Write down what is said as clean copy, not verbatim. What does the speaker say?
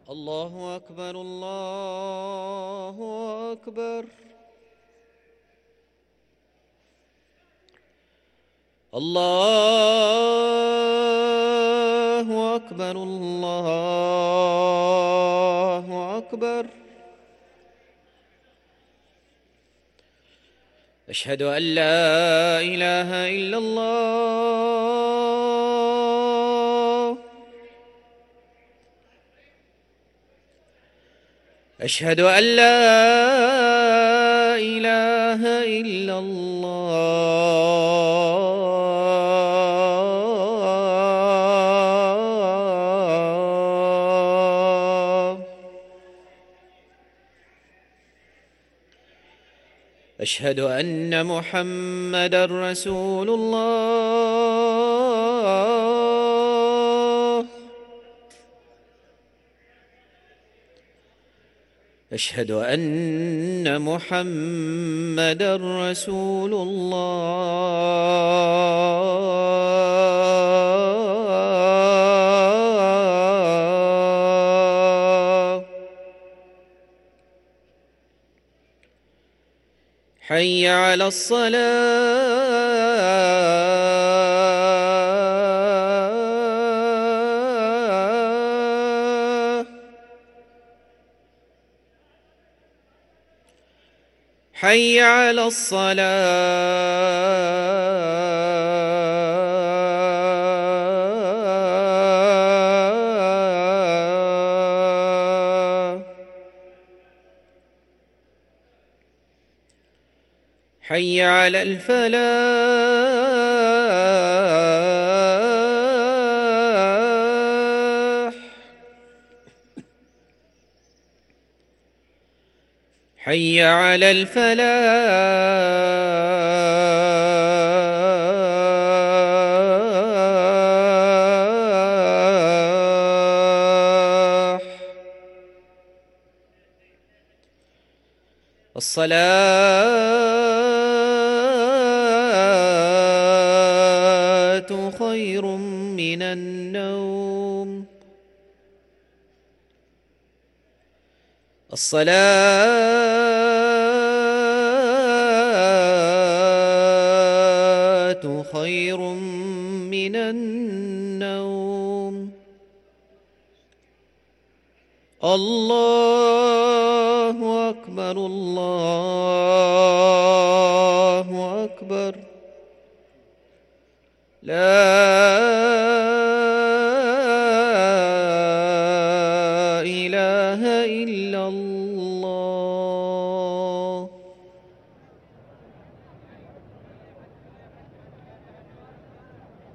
الله أكبر الله أكبر. الله أكبر الله أكبر. أشهد أن لا إله إلا الله. أشهد أن لا إله إلا الله. أشهد أن محمدًا رسول الله. أشهد أن محمدًا رسول الله. حي على الصلاة. حي على الصلاة. حي على الفلاح. حي على الفلاح. الصلاة خير من النوم. الصلاة خير من النوم. الله أكبر الله أكبر. لا إله إلا الله.